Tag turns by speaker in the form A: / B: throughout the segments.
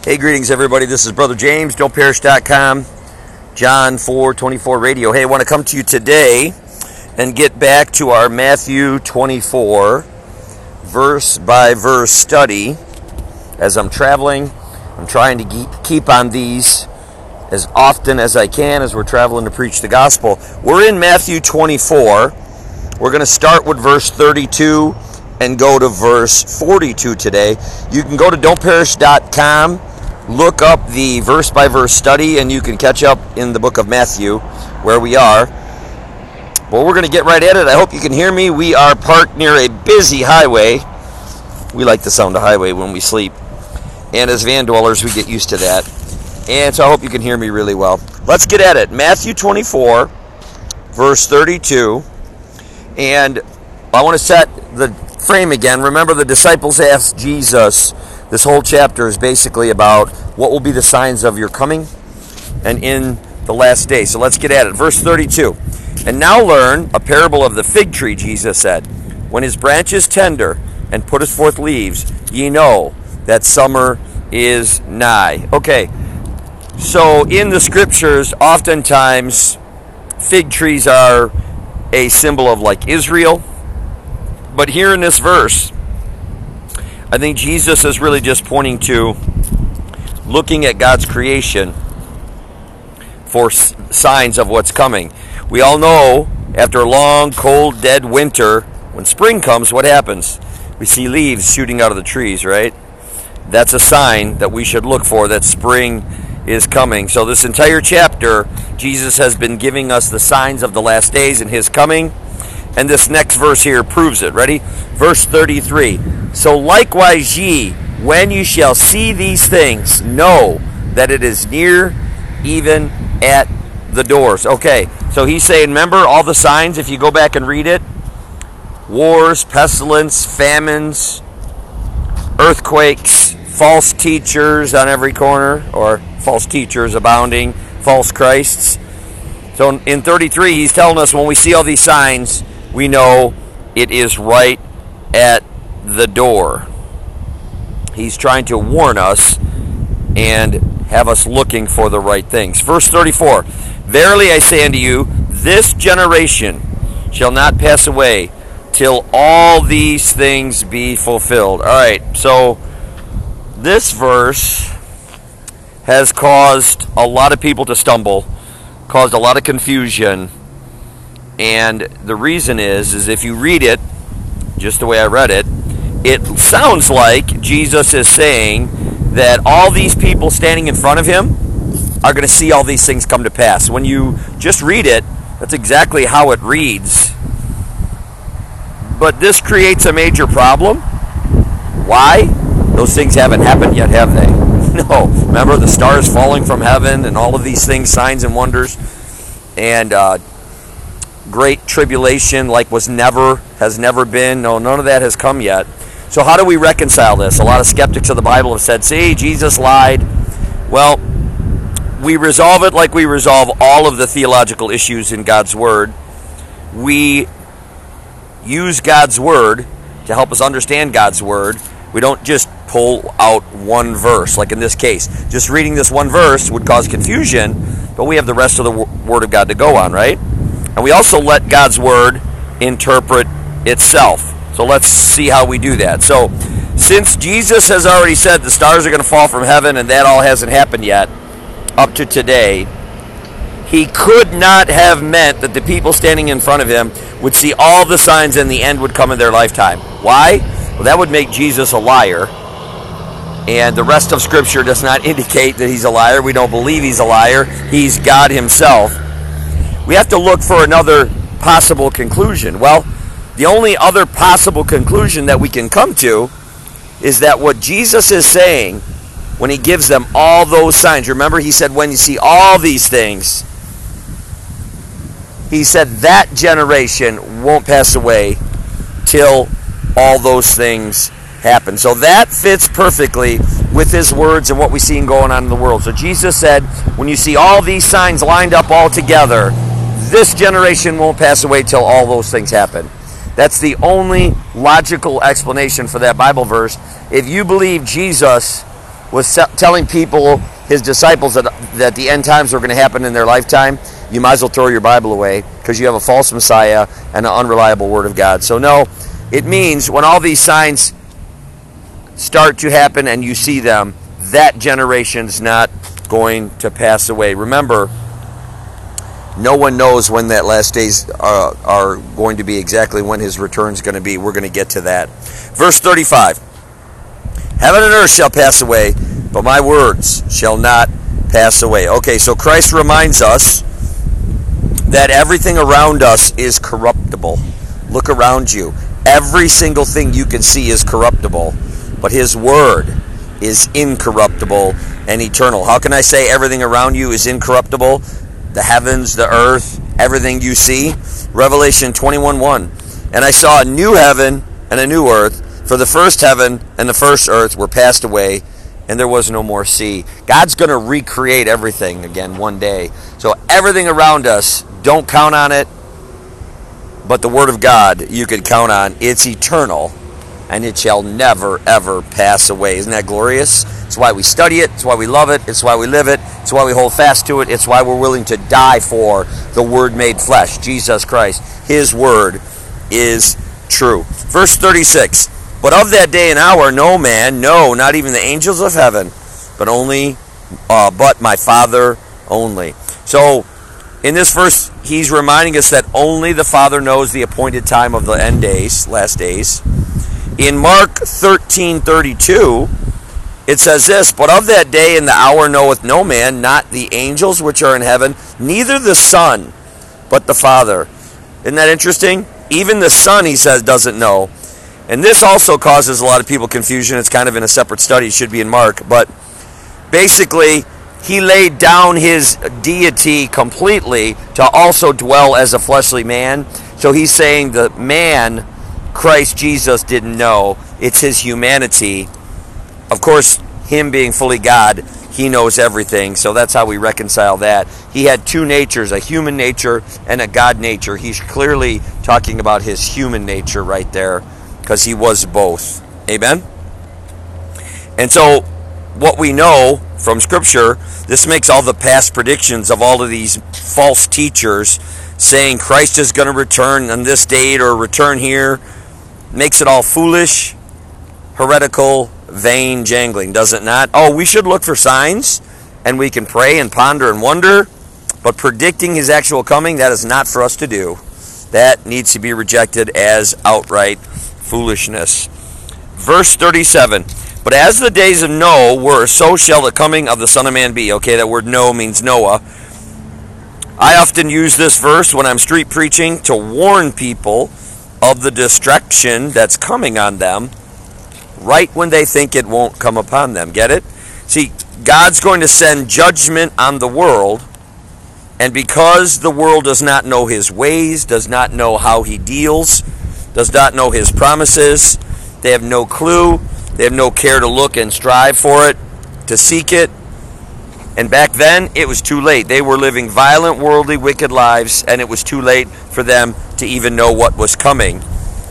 A: Hey, greetings everybody. This is Brother James, don'tperish.com, John 4:24 radio. Hey, I want to come to you today and get back to our Matthew 24 verse by verse study. As I'm traveling, I'm trying to keep on these as often as I can as we're traveling to preach the gospel. We're in Matthew 24. We're going to start with verse 32 and go to verse 42 today. You can go to don'tperish.com, look up the verse by verse study, and you can catch up in the book of Matthew where we are. Well, we're going to get right at it. I hope you can hear me. We are parked near a busy highway. We like the sound of highway when we sleep. And as van dwellers, we get used to that. And so I hope you can hear me really well. Let's get at it. Matthew 24, verse 32. And I want to set the frame again. Remember, the disciples asked Jesus. This whole chapter is basically about what will be the signs of your coming and in the last day. So let's get at it. Verse 32. And now learn a parable of the fig tree, Jesus said. When his branch is tender and putteth forth leaves, ye know that summer is nigh. Okay, so in the scriptures, oftentimes fig trees are a symbol of like Israel. But here in this verse, I think Jesus is really just pointing to looking at God's creation for signs of what's coming. We all know after a long, cold, dead winter, when spring comes, what happens? We see leaves shooting out of the trees, right? That's a sign that we should look for that spring is coming. So this entire chapter, Jesus has been giving us the signs of the last days and his coming. And this next verse here proves it. Ready? Verse 33. So likewise ye, when you shall see these things, know that it is near, even at the doors. Okay, so he's saying, remember all the signs, if you go back and read it? Wars, pestilence, famines, earthquakes, false teachers on every corner, or false teachers abounding, false Christs. So in 33, he's telling us when we see all these signs, we know it is right at the door. He's trying to warn us and have us looking for the right things. Verse 34, Verily I say unto you, this generation shall not pass away till all these things be fulfilled. All right, so this verse has caused a lot of people to stumble, caused a lot of confusion. And the reason is if you read it, just the way I read it, it sounds like Jesus is saying that all these people standing in front of him are going to see all these things come to pass. When you just read it, that's exactly how it reads. But this creates a major problem. Why? Those things haven't happened yet, have they? No. Remember the stars falling from heaven and all of these things, signs and wonders, and great tribulation like has never been. No, none of that has come yet. So how do we reconcile this? A lot of skeptics of the Bible have said, see, Jesus lied. Well, we resolve it like we resolve all of the theological issues in God's Word. We use God's Word to help us understand God's Word. We don't just pull out one verse, like in this case. Just reading this one verse would cause confusion, but we have the rest of the Word of God to go on, right? And we also let God's Word interpret itself. So let's see how we do that. So since Jesus has already said the stars are going to fall from heaven and that all hasn't happened yet up to today, he could not have meant that the people standing in front of him would see all the signs and the end would come in their lifetime. Why? Well, that would make Jesus a liar. And the rest of Scripture does not indicate that he's a liar. We don't believe he's a liar. He's God himself. We have to look for another possible conclusion. Well, the only other possible conclusion that we can come to is that what Jesus is saying when he gives them all those signs, remember he said when you see all these things, he said that generation won't pass away till all those things happen. So that fits perfectly with his words and what we see going on in the world. So Jesus said, when you see all these signs lined up all together, this generation won't pass away till all those things happen. That's the only logical explanation for that Bible verse. If you believe Jesus was telling people, his disciples, that the end times were going to happen in their lifetime, you might as well throw your Bible away, because you have a false Messiah and an unreliable Word of God. So no, it means when all these signs start to happen and you see them, that generation's not going to pass away. Remember, no one knows when that last days are going to be, exactly when his return is going to be. We're going to get to that. Verse 35. Heaven and earth shall pass away, but my words shall not pass away. Okay, so Christ reminds us that everything around us is corruptible. Look around you. Every single thing you can see is corruptible, but his word is incorruptible and eternal. How can I say everything around you is incorruptible? The heavens, the earth, everything you see. Revelation 21:1. And I saw a new heaven and a new earth, for the first heaven and the first earth were passed away, and there was no more sea. God's going to recreate everything again one day. So everything around us, don't count on it, but the Word of God you can count on. It's eternal, and it shall never, ever pass away. Isn't that glorious? It's why we study it. It's why we love it. It's why we live it. It's why we hold fast to it. It's why we're willing to die for the Word made flesh, Jesus Christ. His Word is true. Verse 36. But of that day and hour no man, no, not even the angels of heaven, but my Father only. So in this verse, he's reminding us that only the Father knows the appointed time of the end days, last days. In Mark 13:32, it says this, but of that day and the hour knoweth no man, not the angels which are in heaven, neither the Son, but the Father. Isn't that interesting? Even the Son, he says, doesn't know. And this also causes a lot of people confusion. It's kind of in a separate study. It should be in Mark. But basically, he laid down his deity completely to also dwell as a fleshly man. So he's saying the man, Christ Jesus, didn't know. It's his humanity. Of course, him being fully God, he knows everything. So that's how we reconcile that. He had two natures, a human nature and a God nature. He's clearly talking about his human nature right there, because he was both. Amen? And so what we know from Scripture, this makes all the past predictions of all of these false teachers saying Christ is going to return on this date or return here, makes it all foolish, heretical, vain, jangling, does it not? Oh, we should look for signs, and we can pray and ponder and wonder, but predicting his actual coming, that is not for us to do. That needs to be rejected as outright foolishness. Verse 37, but as the days of Noah were, so shall the coming of the Son of Man be. Okay, that word Noah means Noah. I often use this verse when I'm street preaching to warn people of the destruction that's coming on them right when they think it won't come upon them. Get it? See, God's going to send judgment on the world, and because the world does not know his ways, does not know how he deals, does not know his promises, they have no clue, they have no care to look and strive for it, to seek it. And back then, it was too late. They were living violent, worldly, wicked lives, and it was too late for them to even know what was coming.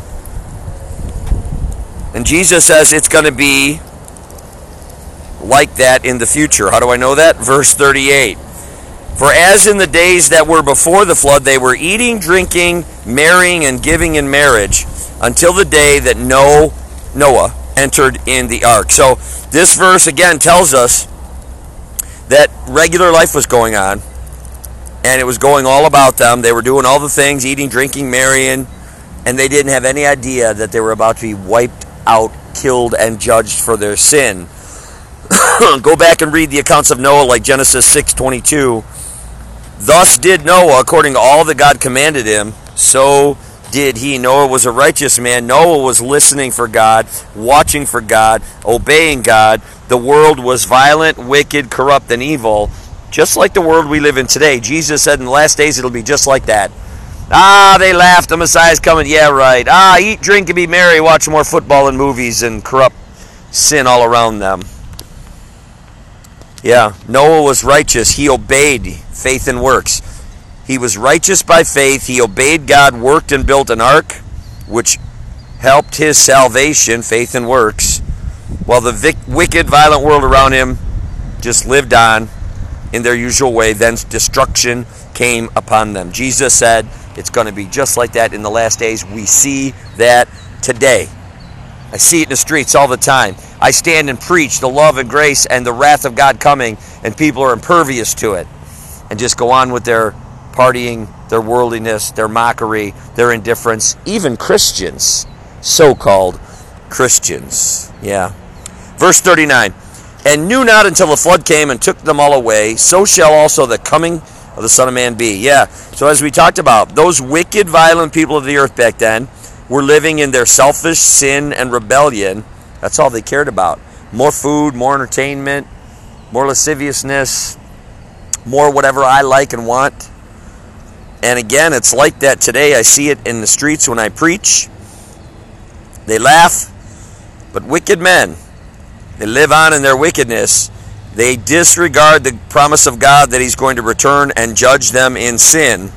A: And Jesus says it's going to be like that in the future. How do I know that? Verse 38. For as in the days that were before the flood, they were eating, drinking, marrying, and giving in marriage, until the day that Noah entered in the ark. So this verse again tells us that regular life was going on, and it was going all about them. They were doing all the things, eating, drinking, marrying, and they didn't have any idea that they were about to be wiped out, killed, and judged for their sin. Go back and read the accounts of Noah, like Genesis 6:22. Thus did Noah, according to all that God commanded him, so did he. Noah was a righteous man. Noah was listening for God, watching for God, obeying God. The world was violent, wicked, corrupt, and evil, just like the world we live in today. Jesus said in the last days it'll be just like that. They laughed, the Messiah's coming. Yeah, right. Eat, drink, and be merry, watch more football and movies, and corrupt sin all around them. Yeah, Noah was righteous. He obeyed, faith and works. He was righteous by faith. He obeyed God, worked and built an ark, which helped his salvation, faith and works. while the wicked, violent world around him just lived on in their usual way. Then destruction came upon them. Jesus said it's going to be just like that in the last days. We see that today. I see it in the streets all the time. I stand and preach the love and grace and the wrath of God coming, and people are impervious to it and just go on with their partying, their worldliness, their mockery, their indifference. Even Christians, so-called Christians. Yeah. Verse 39, and knew not until the flood came and took them all away, so shall also the coming of the Son of Man be. Yeah, so as we talked about, those wicked, violent people of the earth back then were living in their selfish sin and rebellion. That's all they cared about. More food, more entertainment, more lasciviousness, more whatever I like and want. And again, it's like that today. I see it in the streets when I preach. They laugh, but wicked men, they live on in their wickedness. They disregard the promise of God that he's going to return and judge them in sin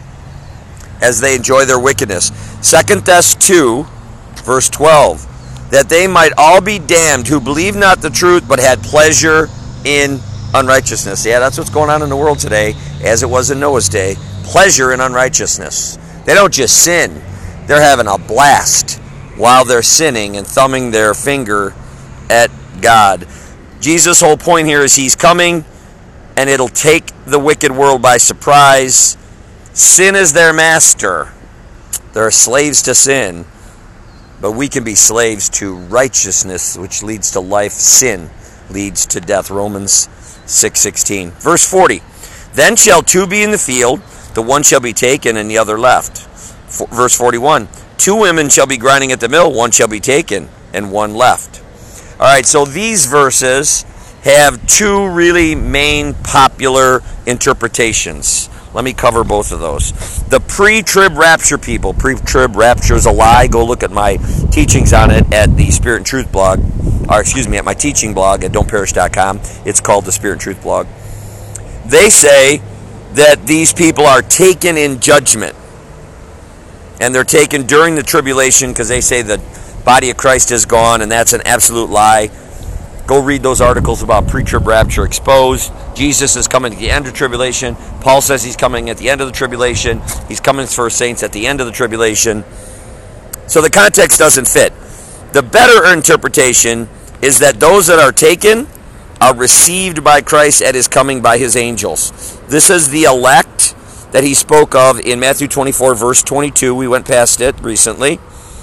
A: as they enjoy their wickedness. 2 Thess 2, verse 12, that they might all be damned who believed not the truth, but had pleasure in unrighteousness. Yeah, that's what's going on in the world today, as it was in Noah's day. Pleasure in unrighteousness. They don't just sin. They're having a blast while they're sinning and thumbing their finger at God. Jesus' whole point here is he's coming, and it'll take the wicked world by surprise. Sin is their master. They're slaves to sin. But we can be slaves to righteousness, which leads to life. Sin leads to death. Romans 6:16. Verse 40. Then shall two be in the field, the one shall be taken and the other left. Verse 41. Two women shall be grinding at the mill, one shall be taken and one left. All right, so these verses have two really main popular interpretations. Let me cover both of those. The pre-trib rapture people. Pre-trib rapture is a lie. Go look at my teachings on it at the Spirit and Truth blog. Or excuse me, at my teaching blog at don'tperish.com. It's called the Spirit and Truth blog. They say that these people are taken in judgment. And they're taken during the tribulation because they say the body of Christ is gone, and that's an absolute lie. Go read those articles about pre-trib rapture exposed. Jesus is coming at the end of tribulation. Paul says he's coming at the end of the tribulation. He's coming for saints at the end of the tribulation. So the context doesn't fit. The better interpretation is that those that are taken are received by Christ at his coming by his angels. This is the elect that he spoke of in Matthew 24, verse 22. We went past it recently.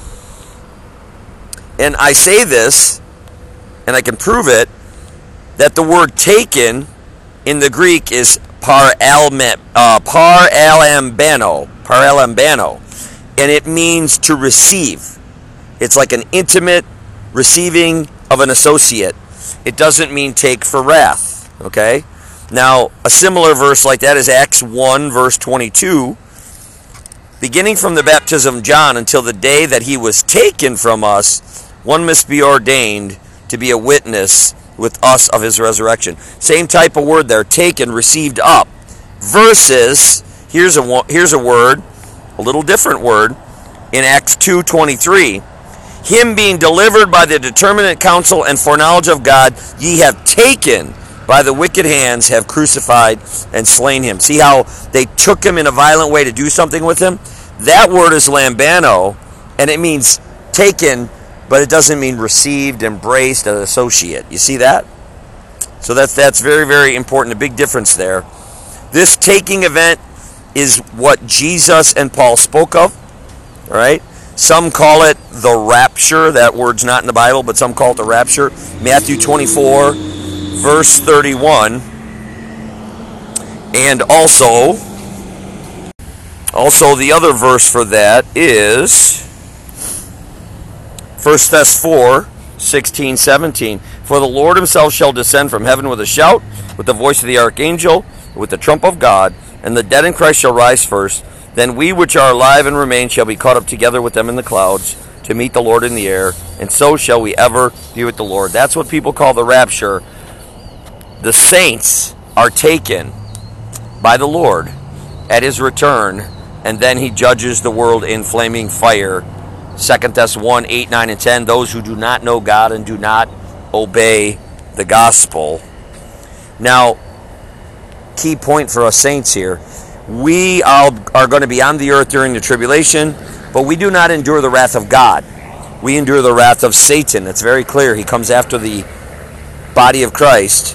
A: And I say this, and I can prove it, that the word taken in the Greek is paralambano, and it means to receive. It's like an intimate receiving of an associate. It doesn't mean take for wrath, okay? Now, a similar verse like that is Acts 1, verse 22. Beginning from the baptism of John until the day that he was taken from us, one must be ordained to be a witness with us of his resurrection. Same type of word there, taken, received up. Versus, here's a word, a little different word, in Acts 2:23. Him being delivered by the determinate counsel and foreknowledge of God, ye have taken by the wicked hands, have crucified and slain him. See how they took him in a violent way to do something with him? That word is lambano, and it means taken, but it doesn't mean received, embraced, an associate. You see that? So that's very, very important, a big difference there. This taking event is what Jesus and Paul spoke of, all right? Some call it the rapture. That word's not in the Bible, but some call it the rapture. Matthew 24, verse 31. And also the other verse for that is 1 Thess 4, 16, 17. For the Lord himself shall descend from heaven with a shout, with the voice of the archangel, with the trump of God, and the dead in Christ shall rise first. Then we which are alive and remain shall be caught up together with them in the clouds to meet the Lord in the air, and so shall we ever be with the Lord. That's what people call the rapture. The saints are taken by the Lord at his return, and then he judges the world in flaming fire. 2 Thess 1, 8, 9, and 10. Those who do not know God and do not obey the gospel. Now, key point for us saints here. We are going to be on the earth during the tribulation, but we do not endure the wrath of God. We endure the wrath of Satan. It's very clear. He comes after the body of Christ.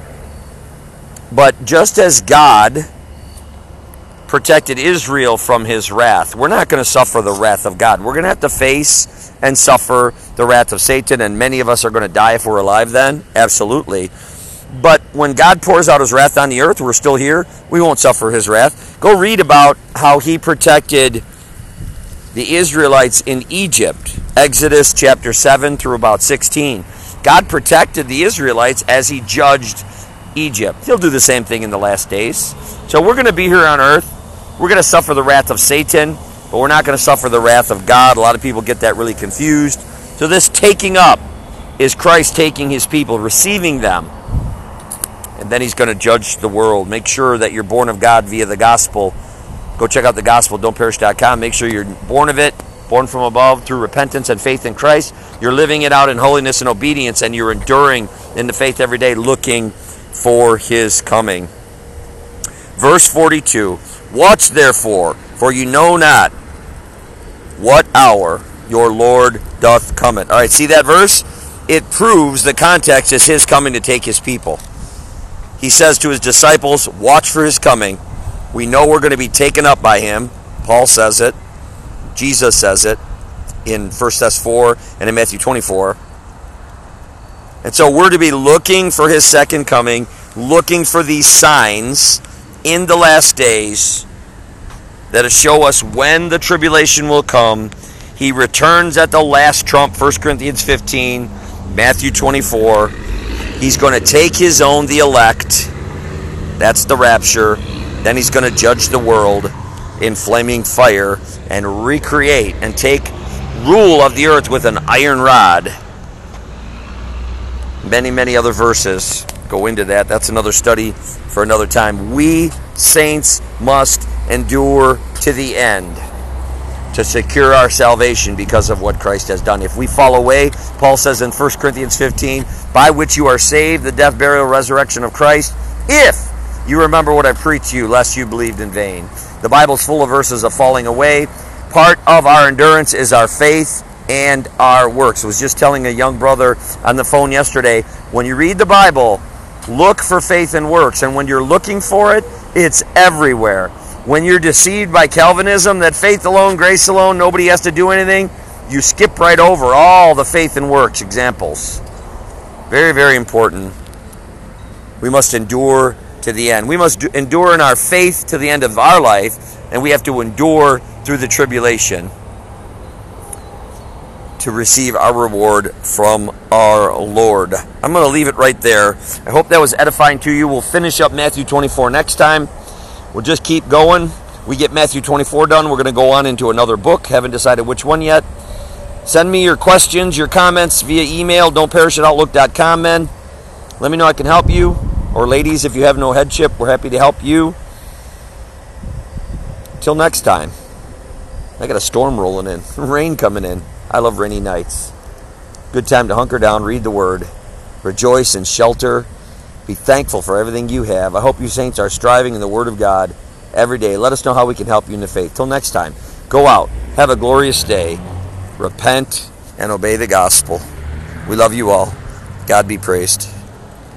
A: But just as God protected Israel from his wrath, we're not going to suffer the wrath of God. We're going to have to face and suffer the wrath of Satan, and many of us are going to die if we're alive then. Absolutely. But when God pours out his wrath on the earth, we're still here, we won't suffer his wrath. Go read about how he protected the Israelites in Egypt. Exodus chapter 7 through about 16. God protected the Israelites as he judged Egypt. He'll do the same thing in the last days. So we're going to be here on earth. We're going to suffer the wrath of Satan, but we're not going to suffer the wrath of God. A lot of people get that really confused. So this taking up is Christ taking his people, receiving them, and then he's going to judge the world. Make sure that you're born of God via the gospel. Go check out the gospel, don'tperish.com. Make sure you're born of it, born from above through repentance and faith in Christ. You're living it out in holiness and obedience, and you're enduring in the faith every day, looking for his coming. Verse 42, watch therefore, for you know not what hour your Lord doth cometh. All right, see that verse? It proves the context is his coming to take his people. He says to his disciples, watch for his coming. We know we're going to be taken up by him. Paul says it. Jesus says it in 1 Thess 4 and in Matthew 24. And so we're to be looking for his second coming, looking for these signs in the last days that'll show us when the tribulation will come. He returns at the last trump, 1 Corinthians 15, Matthew 24. He's going to take his own, the elect. That's the rapture. Then he's going to judge the world in flaming fire and recreate and take rule of the earth with an iron rod. Many, many other verses go into that. That's another study for another time. We saints must endure to the end to secure our salvation because of what Christ has done. If we fall away, Paul says in 1 Corinthians 15, by which you are saved, the death, burial, resurrection of Christ, if you remember what I preached to you, lest you believed in vain. The Bible's full of verses of falling away. Part of our endurance is our faith and our works. I was just telling a young brother on the phone yesterday, when you read the Bible, look for faith and works. And when you're looking for it, it's everywhere. When you're deceived by Calvinism, that faith alone, grace alone, nobody has to do anything, you skip right over all the faith and works examples. Very, very important. We must endure to the end. We must endure in our faith to the end of our life, and we have to endure through the tribulation to receive our reward from our Lord. I'm going to leave it right there. I hope that was edifying to you. We'll finish up Matthew 24 next time. We'll just keep going. We get Matthew 24 done. We're going to go on into another book. Haven't decided which one yet. Send me your questions, your comments via email, don'tperishatOutlook.com, men. Let me know I can help you. Or ladies, if you have no headship, we're happy to help you. Till next time. I got a storm rolling in. Rain coming in. I love rainy nights. Good time to hunker down, read the Word. Rejoice and shelter. Be thankful for everything you have. I hope you saints are striving in the Word of God every day. Let us know how we can help you in the faith. Till next time, go out. Have a glorious day. Repent and obey the gospel. We love you all. God be praised.